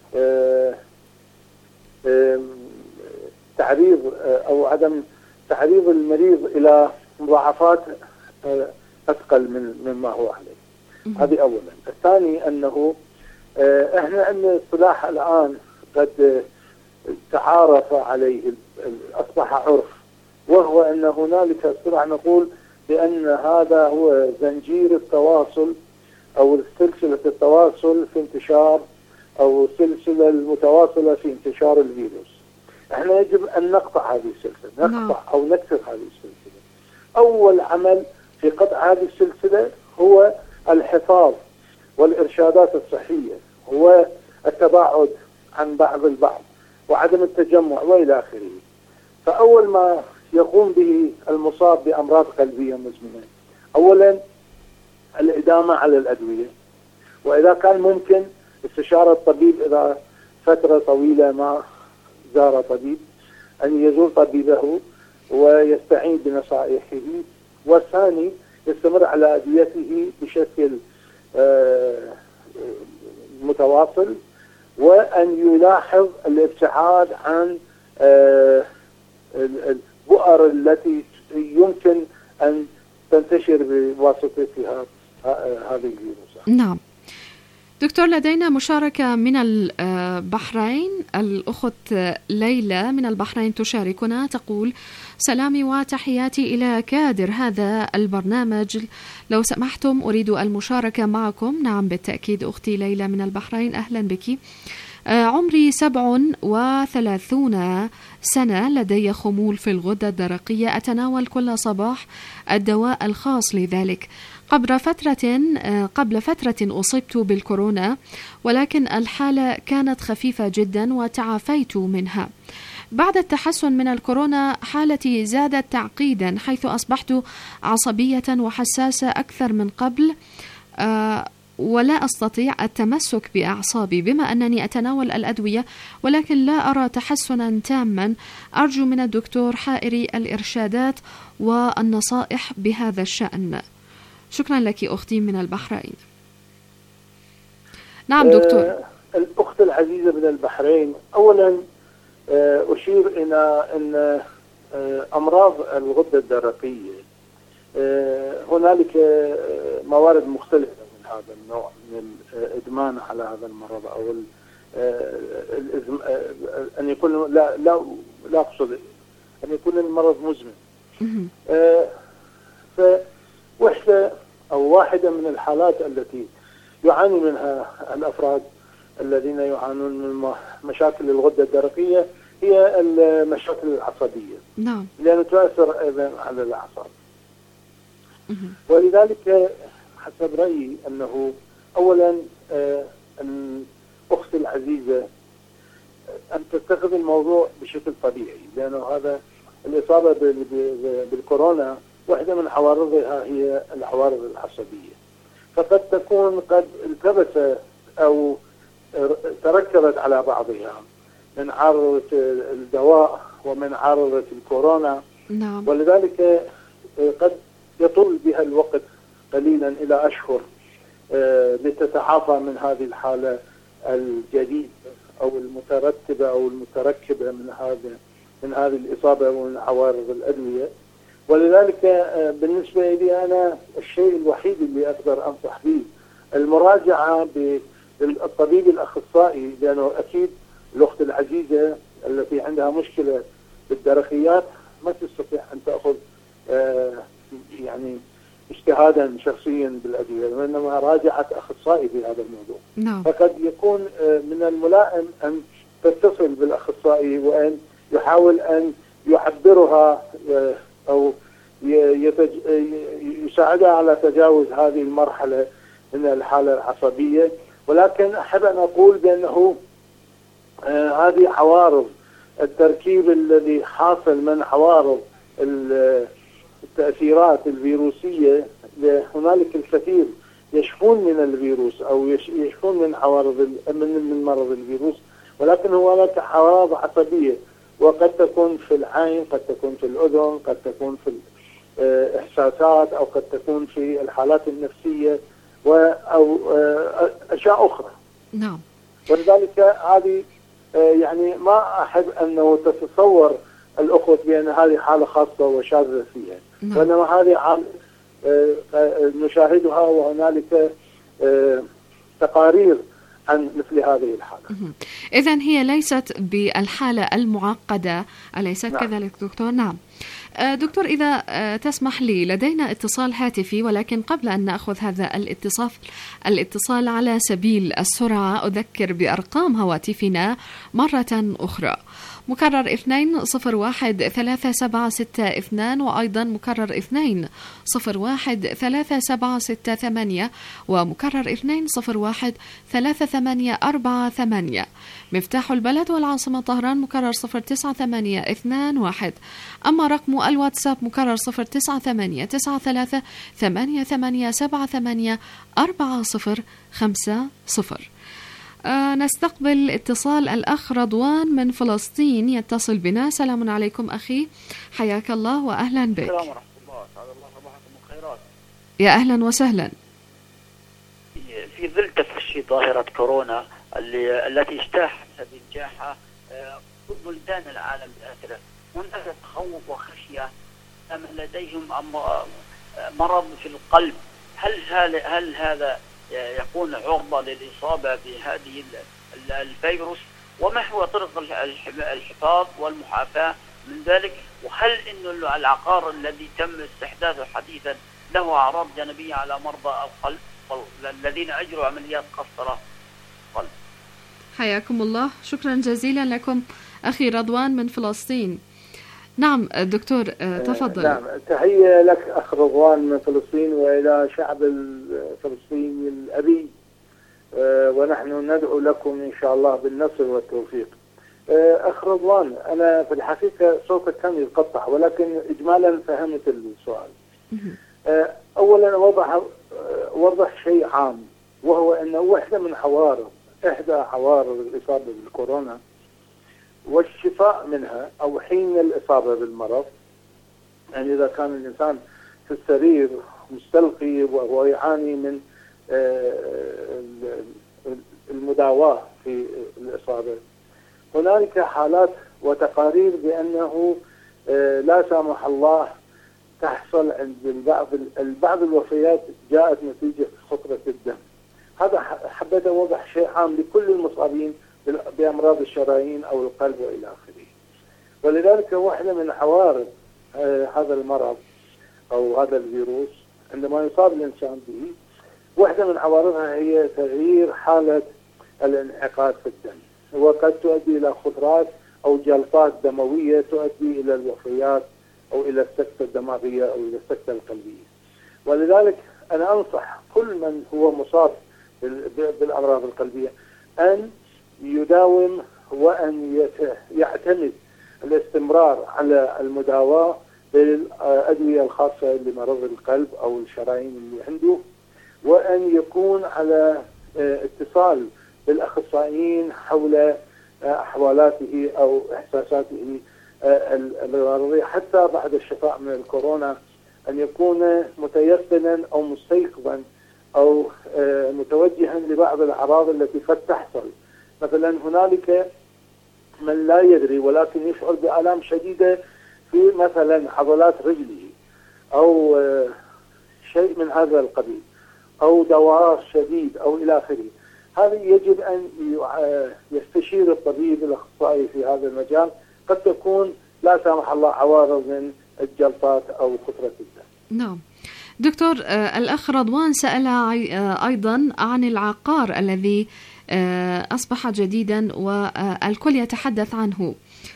تعريض أو عدم تعريض المريض إلى مضاعفات أثقل مما هو عليه. هذه أولا. الثاني أنه احنا عندنا اصطلاح الآن قد تعارف عليه، أصبح عرف، وهو أن هنالك اصطلاح نقول بأن هذا هو زنجير التواصل أو سلسلة التواصل في انتشار، أو السلسلة المتواصلة في انتشار الفيروس. احنا يجب أن نقطع هذه السلسلة، نقطع أو نكسر هذه السلسلة. أول عمل في قطع هذه السلسلة هو الحفاظ والإرشادات الصحية، هو التباعد عن بعض البعض وعدم التجمع وإلى آخره. فأول ما يقوم به المصاب بأمراض قلبية مزمنة، أولا الإدامة على الأدوية، وإذا كان ممكن استشارة الطبيب إذا فترة طويلة ما زار طبيب، أن يزور طبيبه ويستعين بنصائحه. والثاني يستمر على أدويته بشكل متواصل، وأن يلاحظ الابتعاد عن البؤر التي يمكن أن تنتشر بواسطتها هذه الفيروس. نعم دكتور، لدينا مشاركة من البحرين. الأخت ليلى من البحرين تشاركنا، تقول: سلامي وتحياتي إلى كادر هذا البرنامج، لو سمحتم أريد المشاركة معكم. نعم بالتأكيد أختي ليلى من البحرين، أهلا بك. عمري 37 سنة، لدي خمول في الغدة الدرقية، أتناول كل صباح الدواء الخاص لذلك. قبل فترة أصبت بالكورونا، ولكن الحالة كانت خفيفة جدا وتعافيت منها. بعد التحسن من الكورونا حالتي زادت تعقيدا، حيث أصبحت عصبية وحساسة أكثر من قبل، ولا أستطيع التمسك بأعصابي بما أنني أتناول الأدوية، ولكن لا أرى تحسنا تاما. أرجو من الدكتور حائري الإرشادات والنصائح بهذا الشأن. شكرا لك أختي من البحرين. نعم دكتور. الأخت العزيزة من البحرين، أولا أشير إلى أن أمراض الغدة الدرقية هنالك موارد مختلفة من هذا النوع من الإدمان على هذا المرض، أو أن يكون لا أقصد أن يكون المرض مزمن. واحدة من الحالات التي يعاني منها الأفراد الذين يعانون من مشاكل الغدة الدرقية هي المشاكل العصبية. نعم. لأنه تؤثر أيضا على الأعصاب. ولذلك حسب رأيي أنه أولا الأخت العزيزة أن تتخذ الموضوع بشكل طبيعي، لأنه هذا الإصابة بالكورونا واحدة من عوارضها هي العوارض العصبية، فقد تكون قد التبس أو تركبت على بعضها من عارضة الدواء ومن عارضة الكورونا. نعم. ولذلك قد يطول بها الوقت قليلا إلى أشهر لتتعافى من هذه الحالة الجديدة أو المترتبة أو المتركبة من هذه الإصابة ومن عوارض الأدوية. ولذلك بالنسبة لي أنا الشيء الوحيد اللي أقدر أنصح به المراجعة بالطبيب الأخصائي، لأنه أكيد الأخت العزيزة التي عندها مشكلة بالدرقيات ما تستطيع أن تأخذ يعني اجتهادا شخصيا بالأدوية، وإنما راجعت أخصائي في هذا الموضوع. فقد يكون من الملائم أن تتصل بالأخصائي وأن يحاول أن يحضرها أو يساعدها على تجاوز هذه المرحلة من الحالة العصبية. ولكن أحب أن أقول بأنه هذه عوارض التركيب الذي حاصل من عوارض التأثيرات الفيروسية. هنالك الكثير يشفون من الفيروس أو يشفون من عوارض من مرض الفيروس، ولكن هنالك عوارض عصبية، وقد تكون في العين، قد تكون في الأذن، قد تكون في الإحساسات، أو قد تكون في الحالات النفسية أو أشياء أخرى. نعم. ولذلك هذه يعني ما أحب أنه تتصور الأخوة بأن هذه حالة خاصة وشاذة فيها، وإنما هذه حالة نشاهدها، وهنالك تقارير عن مثل هذه الحالة. إذن هي ليست بالحالة المعقدة، أليست كذلك دكتور؟ نعم. دكتور، إذا تسمح لي لدينا اتصال هاتفي، ولكن قبل أن نأخذ هذا الاتصال على سبيل السرعة أذكر بأرقام هواتفنا مرة أخرى. مكرر 201-3762، وأيضا مكرر 201-3768، ومكرر 201-3848. مفتاح البلد والعاصمة طهران مكرر 09821. أما رقم الواتساب مكرر 093-93-7878-4050. نستقبل اتصال الأخ رضوان من فلسطين يتصل بنا. السلام عليكم أخي، حياك الله وأهلا بك. السلام ورحمة الله، سعد الله صباحكم بالخيرات. يا أهلا وسهلا. في ظل تفشي ظاهرة كورونا التي اجتاحت هذه الجائحة بلدان العالم بأسره، هناك تخوف وخشية أم لديهم مرض في القلب. هل هذا يكون عرضة للإصابة بهذه الفيروس؟ وما هو طرق الحفاظ والمحافاة من ذلك؟ وهل إنه العقار الذي تم استحداثه حديثا له أعراض جانبية على مرضى القلب الذين أجروا عمليات قسطرة قلب؟ حياكم الله، شكرا جزيلا لكم أخي رضوان من فلسطين. نعم دكتور تفضل. نعم، تحية لك أخ رضوان من فلسطين وإلى شعب الفلسطيني الأبي، ونحن ندعو لكم إن شاء الله بالنصر والتوفيق. أخ رضوان، أنا في الحقيقة صوتك كان يتقطع، ولكن إجمالا فهمت السؤال. أولا وضح شيء عام، وهو أنه إحدى عوارض الإصابة بالكورونا والشفاء منها أو حين الإصابة بالمرض، يعني إذا كان الإنسان في السرير مستلقي وهو يعاني من المداواة في الإصابة، هنالك حالات وتقارير بأنه لا سامح الله تحصل عند بعض الوفيات جاءت نتيجة خطرة الدم. هذا حبيت أوضح شيء عام لكل المصابين بأمراض الشرايين أو القلب وإلى آخره. ولذلك واحدة من عوارض هذا المرض أو هذا الفيروس عندما يصاب الإنسان به، واحدة من عوارضها هي تغيير حالة الانعقاد في الدم، وقد تؤدي إلى خطرات أو جلطات دموية تؤدي إلى الوفيات أو إلى السكتة الدماغية أو إلى السكتة القلبية. ولذلك أنا أنصح كل من هو مصاب بالأمراض القلبية أن يداوم وأن يعتمد الاستمرار على المداواة بالأدوية الخاصة لمرض القلب أو الشرايين اللي عنده، وأن يكون على اتصال بالأخصائيين حول أحوالاته أو إحساساته المرضية، حتى بعد الشفاء من الكورونا أن يكون متيقنا أو مستيقظا أو متوجها لبعض الأعراض التي قد تحصل. مثلا هنالك من لا يدري ولكن يشعر بآلام شديدة في مثلا عضلات رجله أو شيء من هذا القبيل، أو دوار شديد أو إلى آخره. هذا يجب أن يستشير الطبيب الأخصائي في هذا المجال. قد تكون لا سامح الله عوارض من الجلطات أو قطرة الدم. نعم دكتور، الأخ رضوان سأل أيضا عن العقار الذي أصبح جديدا والكل يتحدث عنه.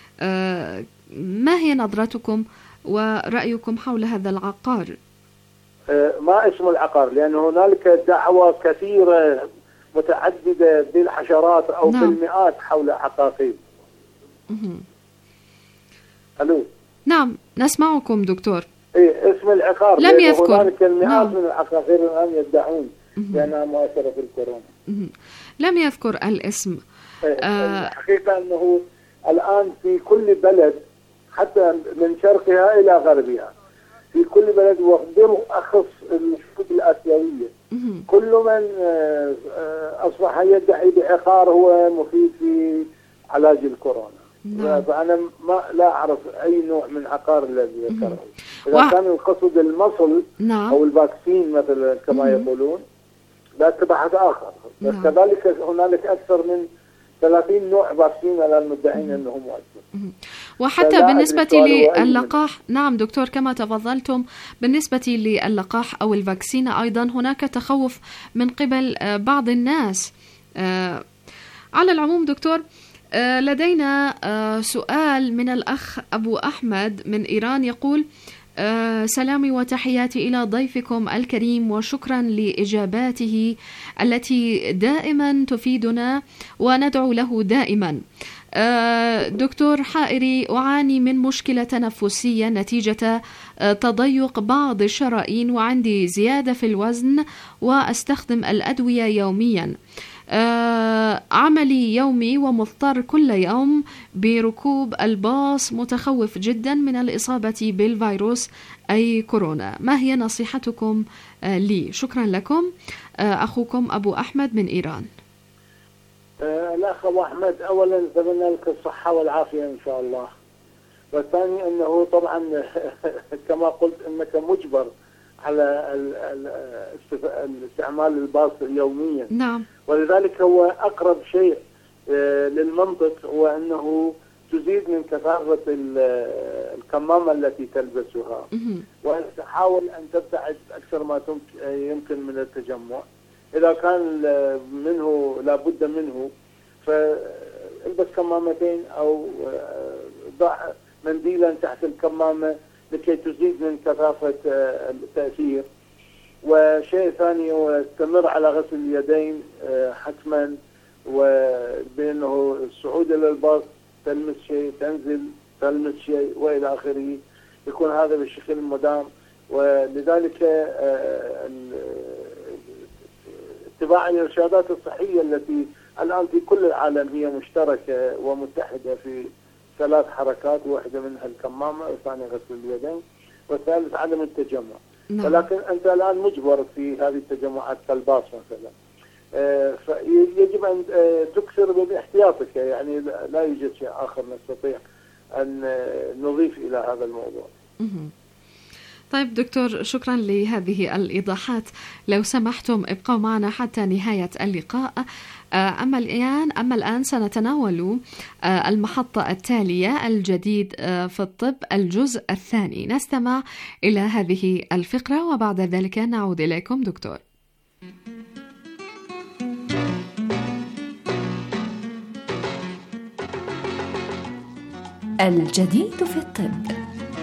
ما هي نظرتكم ورأيكم حول هذا العقار؟ ما اسم العقار؟ لأن هنالك دعوة كثيرة متعددة بالحشرات أو بالمئات حول عقاقير. ألو. نعم نسمعكم دكتور. اسم العقار لم يذكر. هنالك المئات من العقاقير الآن يدعون بأنها مؤثرة في الكورونا. لم يذكر الاسم. الحقيقة أنه الآن في كل بلد حتى من شرقها إلى غربها في كل بلد، وبالأخص الشعوب الآسيوية كل من أصبح يدعي بعقار هو مفيد في علاج الكورونا. فأنا لا أعرف أي نوع من عقار الذي ذكره. إذا كان القصد المصل أو الفاكسين مثلا كما يقولون ذاك بحث آخر. كذلك هنالك أكثر من 30 نوع فاكسين على المدعين أنهم مؤثر. وحتى بالنسبة للقاح، نعم دكتور كما تفضلتم، بالنسبة للقاح أو الفاكسين أيضا هناك تخوف من قبل بعض الناس. على العموم دكتور، لدينا سؤال من الأخ أبو أحمد من إيران يقول: سلامي وتحياتي إلى ضيفكم الكريم وشكرا لإجاباته التي دائما تفيدنا وندعو له دائما. دكتور حائري، أعاني من مشكلة تنفسية نتيجة تضيق بعض الشرايين وعندي زيادة في الوزن وأستخدم الأدوية يوميا. عملي يومي ومضطر كل يوم بركوب الباص، متخوف جدا من الإصابة بالفيروس أي كورونا. ما هي نصيحتكم لي؟ شكرا لكم. أخوكم أبو أحمد من إيران. الأخ أبو أحمد، أولا أتمنى لك الصحة والعافية إن شاء الله. والثاني أنه طبعا كما قلت أنك مجبر على استعمال الباص يوميا. نعم. ولذلك هو أقرب شيء للمنطق هو أنه تزيد من كثافة الكمامة التي تلبسها، وتحاول أن تبتعد أكثر ما يمكن من التجمع. إذا كان منه لابد منه فالبس كمامتين أو ضع منديلا تحت الكمامة لكي تزيد من كثافة التأثير. وشيء ثاني هو استمر على غسل اليدين حتما، وبأنه الصعود إلى الباص تلمس شيء، تنزل تلمس شيء وإلى آخره، يكون هذا بالشكل المدام. ولذلك اتباع الإرشادات الصحية التي الآن في كل العالم هي مشتركة ومتحدة في 3 حركات، واحدة منها الكمامة، والثانية غسل اليدين، والثالث عدم التجمع. ولكن أنت الآن مجبر في هذه التجمعات كالباص مثلا، فيجب أن تكثر باحتياطك، يعني لا يوجد شيء آخر نستطيع أن نضيف إلى هذا الموضوع. طيب دكتور، شكرا لهذه الإيضاحات. لو سمحتم ابقوا معنا حتى نهاية اللقاء. أما الآن سنتناول المحطة التالية، الجديد في الطب، الجزء الثاني. نستمع إلى هذه الفقرة وبعد ذلك نعود إليكم دكتور. الجديد في الطب.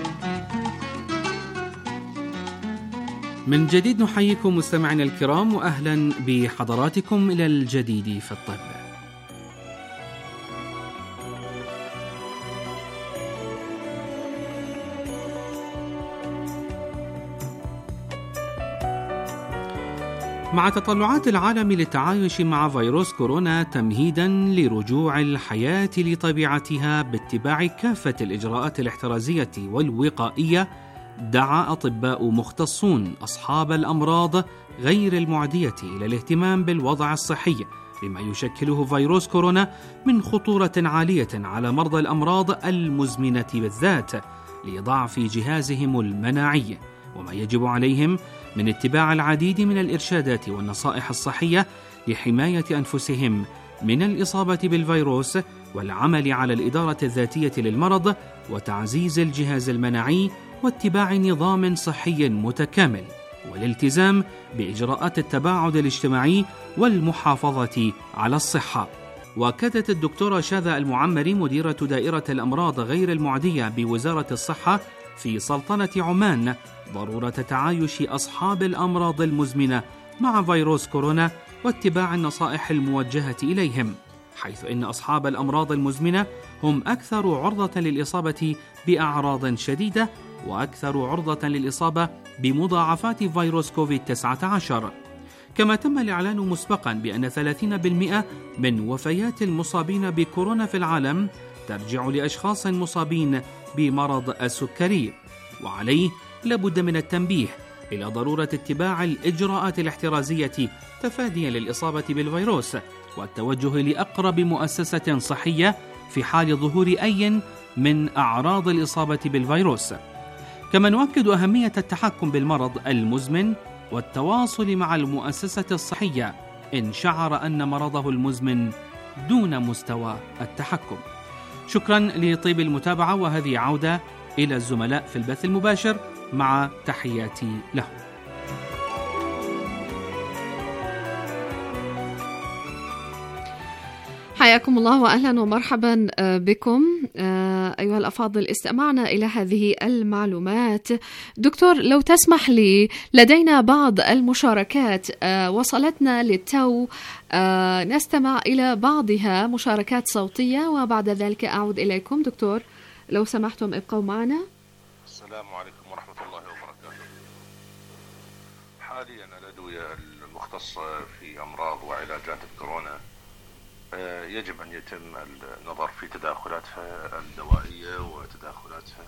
من جديد نحييكم مستمعينا الكرام وأهلا بحضراتكم إلى الجديد في الطب. مع تطلعات العالم للتعايش مع فيروس كورونا تمهيدا لرجوع الحياة لطبيعتها باتباع كافة الإجراءات الاحترازية والوقائية، دعا أطباء مختصون أصحاب الأمراض غير المعدية إلى الاهتمام بالوضع الصحي لما يشكله فيروس كورونا من خطورة عالية على مرضى الأمراض المزمنة بالذات لضعف جهازهم المناعي، وما يجب عليهم من اتباع العديد من الإرشادات والنصائح الصحية لحماية أنفسهم من الإصابة بالفيروس والعمل على الإدارة الذاتية للمرض وتعزيز الجهاز المناعي واتباع نظام صحي متكامل والالتزام بإجراءات التباعد الاجتماعي والمحافظة على الصحة. وأكدت الدكتورة شاذة المعمري مديرة دائرة الأمراض غير المعدية بوزارة الصحة في سلطنة عمان ضرورة تعايش أصحاب الأمراض المزمنة مع فيروس كورونا واتباع النصائح الموجهة إليهم، حيث إن أصحاب الأمراض المزمنة هم أكثر عرضة للإصابة بأعراض شديدة وأكثر عرضة للإصابة بمضاعفات فيروس كوفيد-19. كما تم الإعلان مسبقا بأن 30% من وفيات المصابين بكورونا في العالم ترجع لأشخاص مصابين بمرض السكري، وعليه لابد من التنبيه إلى ضرورة اتباع الإجراءات الاحترازية تفاديا للإصابة بالفيروس والتوجه لأقرب مؤسسة صحية في حال ظهور أي من أعراض الإصابة بالفيروس. كما نؤكد أهمية التحكم بالمرض المزمن والتواصل مع المؤسسة الصحية إن شعر أن مرضه المزمن دون مستوى التحكم. شكرا لطيب المتابعة، وهذه عودة إلى الزملاء في البث المباشر مع تحياتي لهم. حياكم الله وأهلا ومرحبا بكم أيها الأفاضل. استمعنا إلى هذه المعلومات. دكتور، لو تسمح لي، لدينا بعض المشاركات وصلتنا للتو، نستمع إلى بعضها مشاركات صوتية وبعد ذلك أعود إليكم. دكتور لو سمحتم ابقوا معنا. السلام عليكم ورحمة الله وبركاته. حاليا الأدوية المختصة في أمراض وعلاجات الكورونا يجب أن يتم النظر في تداخلاتها الدوائية وتداخلاتها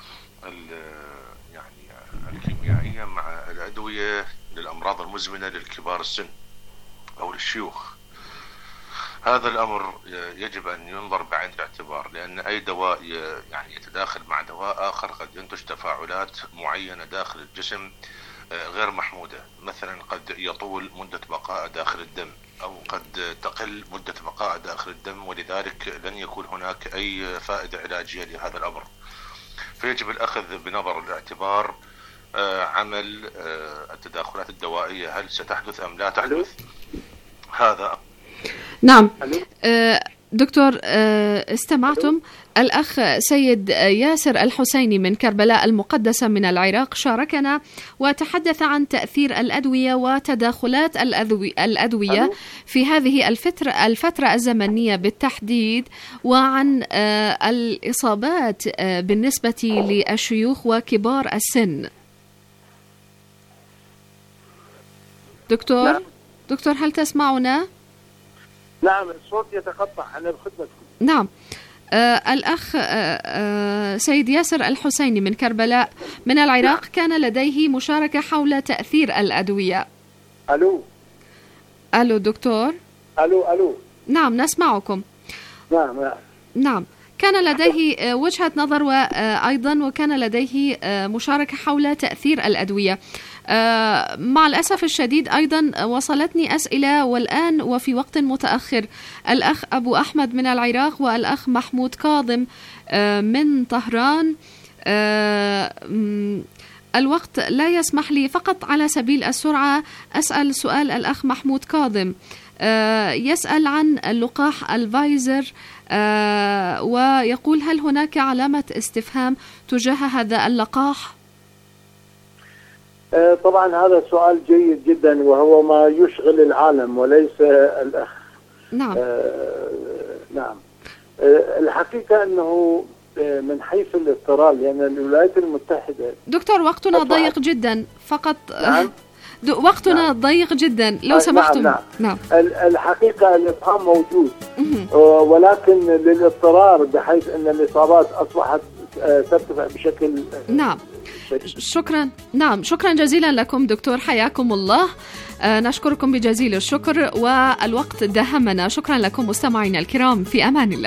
يعني الكيميائية مع الأدوية للأمراض المزمنة للكبار السن أو للشيوخ. هذا الأمر يجب أن ينظر بعين الاعتبار، لأن أي دواء يعني يتداخل مع دواء آخر قد ينتج تفاعلات معينة داخل الجسم غير محمودة. مثلا قد يطول مدة بقاء داخل الدم أو قد تقل مدة بقاء داخل الدم، ولذلك لن يكون هناك أي فائدة علاجية لهذا الأمر. فيجب الأخذ بنظر الاعتبار عمل التداخلات الدوائية، هل ستحدث أم لا تحدث. هذا نعم. دكتور استمعتم. الأخ سيد ياسر الحسيني من كربلاء المقدسة من العراق شاركنا وتحدث عن تأثير الأدوية وتداخلات الأدوية في هذه الفترة الزمنية بالتحديد، وعن الإصابات بالنسبة للشيوخ وكبار السن. دكتور هل تسمعنا؟ نعم، الصوت يتقطع، أنا بخدمتكم. نعم. الأخ سيد ياسر الحسيني من كربلاء من العراق كان لديه مشاركة حول تأثير الأدوية. ألو دكتور. ألو. نعم نسمعكم. نعم. كان لديه وجهة نظر وأيضا وكان لديه مشاركة حول تأثير الأدوية. مع الأسف الشديد أيضا وصلتني أسئلة والآن وفي وقت متأخر. الأخ أبو أحمد من العراق والأخ محمود كاظم من طهران. الوقت لا يسمح لي، فقط على سبيل السرعة أسأل سؤال الأخ محمود كاظم. يسأل عن اللقاح الفايزر ويقول هل هناك علامة استفهام تجاه هذا اللقاح؟ طبعا هذا سؤال جيد جدا وهو ما يشغل العالم وليس الأخ. نعم. نعم. الحقيقة أنه من حيث الاضطرار، لأن الولايات المتحدة. دكتور وقتنا ضيق جدا، فقط نعم. وقتنا ضيق جدا لو سمحتم. نعم. الحقيقة الإطعام موجود ولكن للاضطرار، بحيث أن الإصابات أصبحت ترتفع بشكل شكرا. نعم، شكرا جزيلا لكم دكتور، حياكم الله. نشكركم بجزيل الشكر، والوقت دهمنا. شكرا لكم مستمعينا الكرام، في أمان الله.